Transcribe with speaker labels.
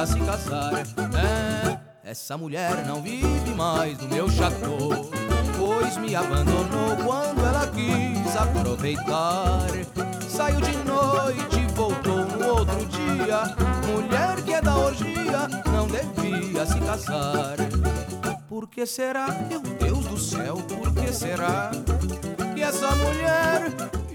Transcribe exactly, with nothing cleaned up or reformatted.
Speaker 1: se casar. É, essa mulher não vive mais no meu chateau, pois me abandonou quando ela quis aproveitar. Saiu de noite e voltou no outro dia. Mulher que é da orgia não devia se casar. Por que será, meu Deus do céu, por que será que essa mulher